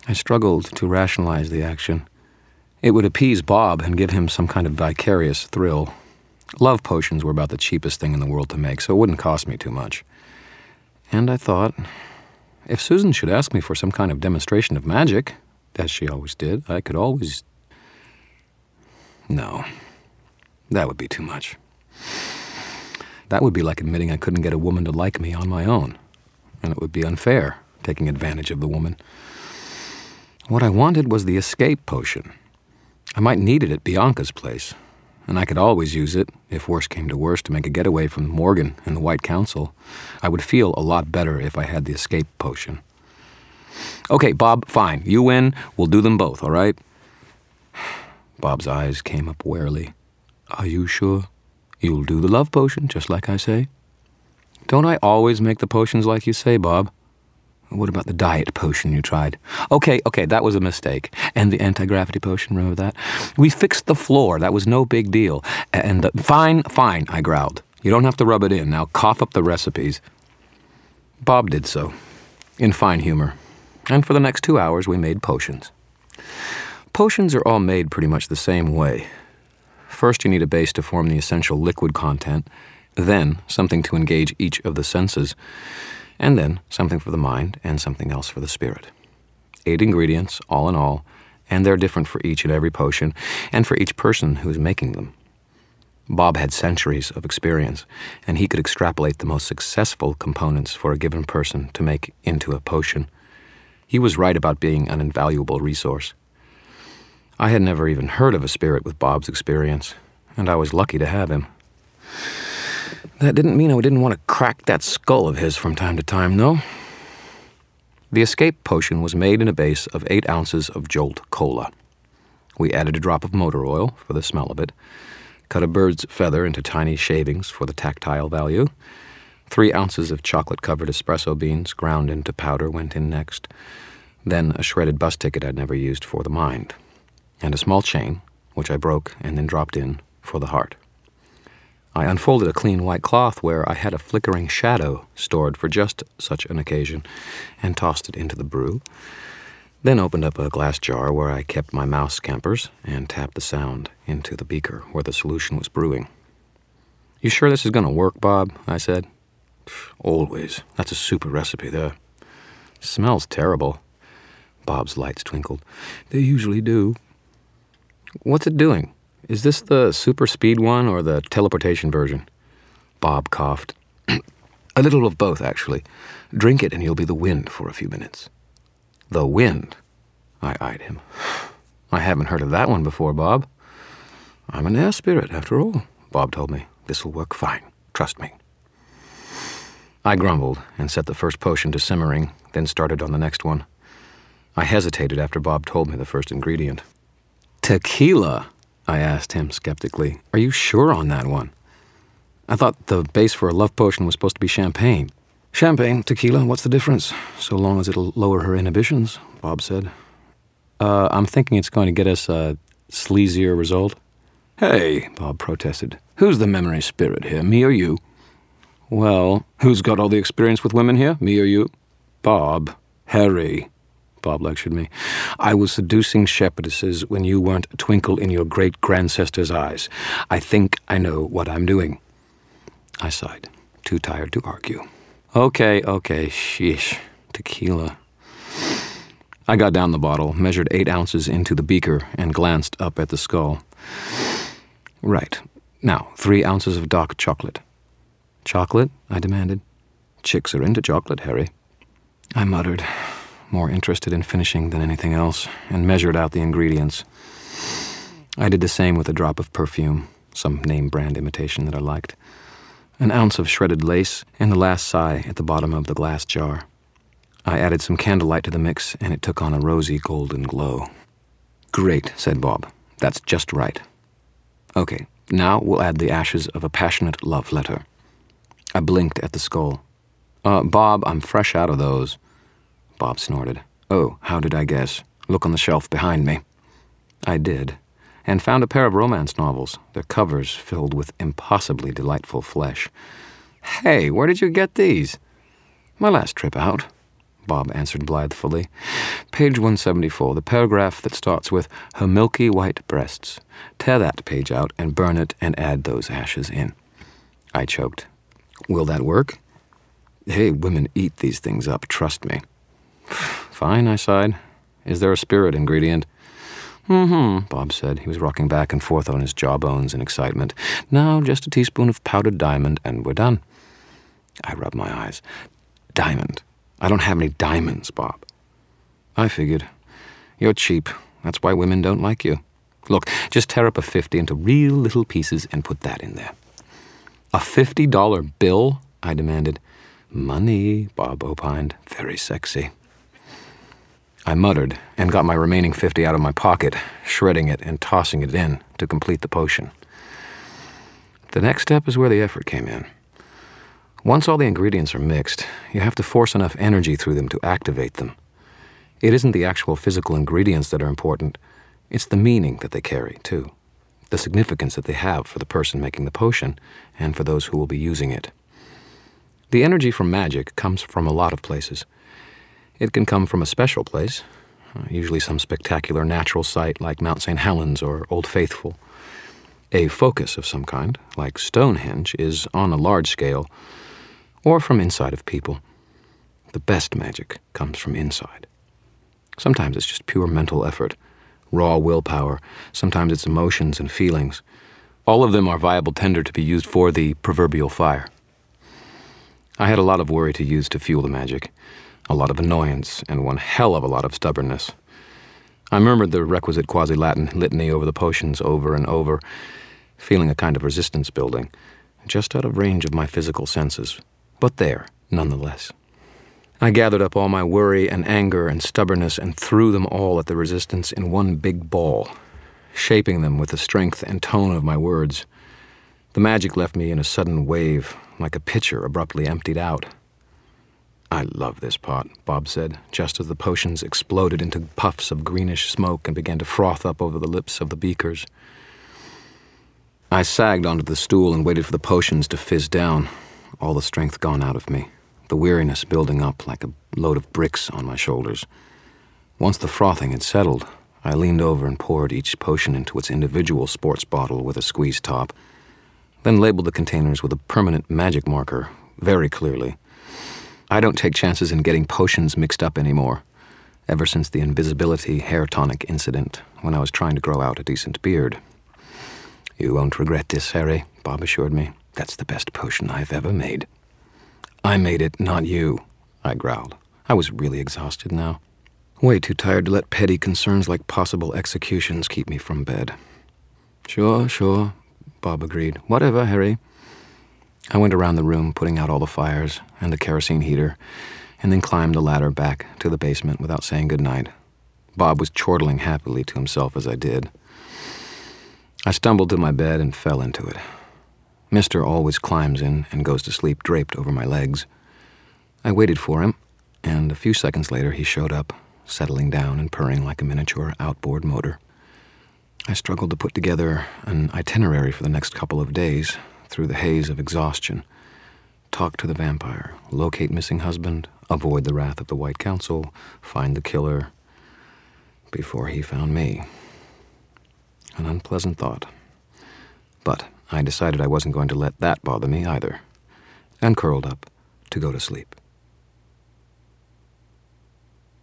I struggled to rationalize the action. It would appease Bob and give him some kind of vicarious thrill. Love potions were about the cheapest thing in the world to make, so it wouldn't cost me too much. And I thought, if Susan should ask me for some kind of demonstration of magic, as she always did, I could always... No, that would be too much. That would be like admitting I couldn't get a woman to like me on my own, and it would be unfair, taking advantage of the woman. What I wanted was the escape potion. I might need it at Bianca's place, and I could always use it, if worse came to worse, to make a getaway from Morgan and the White Council. I would feel a lot better if I had the escape potion. Okay, Bob, fine. You win. We'll do them both, all right? Bob's eyes came up warily. Are you sure? You'll do the love potion, just like I say? Don't I always make the potions like you say, Bob? What about the diet potion you tried? Okay, that was a mistake. And the anti-gravity potion, remember that? We fixed the floor. That was no big deal. And fine, I growled. You don't have to rub it in. Now cough up the recipes. Bob did so, in fine humor. And for the next 2 hours, we made potions. Potions are all made pretty much the same way. First, you need a base to form the essential liquid content, then something to engage each of the senses, and then something for the mind and something else for the spirit. 8 ingredients, all in all, and they're different for each and every potion, and for each person who is making them. Bob had centuries of experience, and he could extrapolate the most successful components for a given person to make into a potion. He was right about being an invaluable resource. I had never even heard of a spirit with Bob's experience, and I was lucky to have him. That didn't mean I didn't want to crack that skull of his from time to time, no? The escape potion was made in a base of 8 ounces of Jolt Cola. We added a drop of motor oil for the smell of it, cut a bird's feather into tiny shavings for the tactile value. 3 ounces of chocolate-covered espresso beans ground into powder went in next. Then a shredded bus ticket I'd never used for the mind. And a small chain, which I broke and then dropped in for the heart. I unfolded a clean white cloth where I had a flickering shadow stored for just such an occasion and tossed it into the brew. Then opened up a glass jar where I kept my mouse scampers and tapped the sound into the beaker where the solution was brewing. You sure this is going to work, Bob? I said. Always. That's a super recipe there. Smells terrible. Bob's lights twinkled. They usually do. What's it doing? Is this the super speed one or the teleportation version? Bob coughed. A little of both, actually. Drink it and you'll be the wind for a few minutes. The wind? I eyed him. I haven't heard of that one before, Bob. I'm an air spirit, after all, Bob told me. This will work fine. Trust me. I grumbled and set the first potion to simmering, then started on the next one. I hesitated after Bob told me the first ingredient. Tequila, I asked him skeptically. Are you sure on that one? I thought the base for a love potion was supposed to be champagne. Champagne, tequila, what's the difference? So long as it'll lower her inhibitions, Bob said. I'm thinking it's going to get us a sleazier result. Hey, Bob protested. Who's the memory spirit here, me or you? Well, who's got all the experience with women here, me or you? Bob. Harry. Bob lectured me. I was seducing shepherdesses when you weren't a twinkle in your great-grandsister's eyes. I think I know what I'm doing. I sighed, too tired to argue. Okay, sheesh. Tequila. I got down the bottle, measured 8 ounces into the beaker, and glanced up at the skull. Right. Now, 3 ounces of dark chocolate. Chocolate? I demanded. Chicks are into chocolate, Harry. I muttered, more interested in finishing than anything else, and measured out the ingredients. I did the same with a drop of perfume, some name-brand imitation that I liked, 1 ounce of shredded lace, and the last sigh at the bottom of the glass jar. I added some candlelight to the mix, and it took on a rosy golden glow. Great, said Bob. That's just right. Okay, now we'll add the ashes of a passionate love letter. I blinked at the skull. Bob, I'm fresh out of those. Bob snorted. Oh, how did I guess? Look on the shelf behind me. I did, and found a pair of romance novels, their covers filled with impossibly delightful flesh. Hey, where did you get these? My last trip out. Bob answered blithely. Page 174, the paragraph that starts with, her milky white breasts. Tear that page out and burn it and add those ashes in. I choked. Will that work? Hey, women eat these things up, trust me. Fine, I sighed. Is there a spirit ingredient? Bob said. He was rocking back and forth on his jawbones in excitement. Now, just a teaspoon of powdered diamond, and we're done. I rubbed my eyes. Diamond. I don't have any diamonds, Bob. I figured. You're cheap. That's why women don't like you. Look, just tear up a 50 into real little pieces and put that in there. A $50 bill? I demanded. Money, Bob opined. Very sexy. I muttered and got my remaining 50 out of my pocket, shredding it and tossing it in to complete the potion. The next step is where the effort came in. Once all the ingredients are mixed, you have to force enough energy through them to activate them. It isn't the actual physical ingredients that are important, it's the meaning that they carry, too. The significance that they have for the person making the potion and for those who will be using it. The energy from magic comes from a lot of places. It can come from a special place, usually some spectacular natural site like Mount St. Helens or Old Faithful. A focus of some kind, like Stonehenge, is on a large scale, or from inside of people. The best magic comes from inside. Sometimes it's just pure mental effort, raw willpower. Sometimes it's emotions and feelings. All of them are viable tinder to be used for the proverbial fire. I had a lot of worry to use to fuel the magic, a lot of annoyance, and one hell of a lot of stubbornness. I murmured the requisite quasi-Latin litany over the potions over and over, feeling a kind of resistance building, just out of range of my physical senses, but there, nonetheless. I gathered up all my worry and anger and stubbornness and threw them all at the resistance in one big ball, shaping them with the strength and tone of my words. The magic left me in a sudden wave, like a pitcher abruptly emptied out. I love this pot, Bob said, just as the potions exploded into puffs of greenish smoke and began to froth up over the lips of the beakers. I sagged onto the stool and waited for the potions to fizz down, all the strength gone out of me, the weariness building up like a load of bricks on my shoulders. Once the frothing had settled, I leaned over and poured each potion into its individual sports bottle with a squeeze top, then labeled the containers with a permanent magic marker, very clearly. I don't take chances in getting potions mixed up anymore, ever since the invisibility hair tonic incident when I was trying to grow out a decent beard. You won't regret this, Harry, Bob assured me. That's the best potion I've ever made. I made it, not you, I growled. I was really exhausted now. Way too tired to let petty concerns like possible executions keep me from bed. Sure, Bob agreed. Whatever, Harry. I went around the room, putting out all the fires and the kerosene heater, and then climbed the ladder back to the basement without saying goodnight. Bob was chortling happily to himself as I did. I stumbled to my bed and fell into it. Mister always climbs in and goes to sleep draped over my legs. I waited for him, and a few seconds later he showed up, settling down and purring like a miniature outboard motor. I struggled to put together an itinerary for the next couple of days, through the haze of exhaustion. Talk to the vampire, locate missing husband, avoid the wrath of the White Council, find the killer, before he found me. An unpleasant thought. But I decided I wasn't going to let that bother me either, and curled up to go to sleep.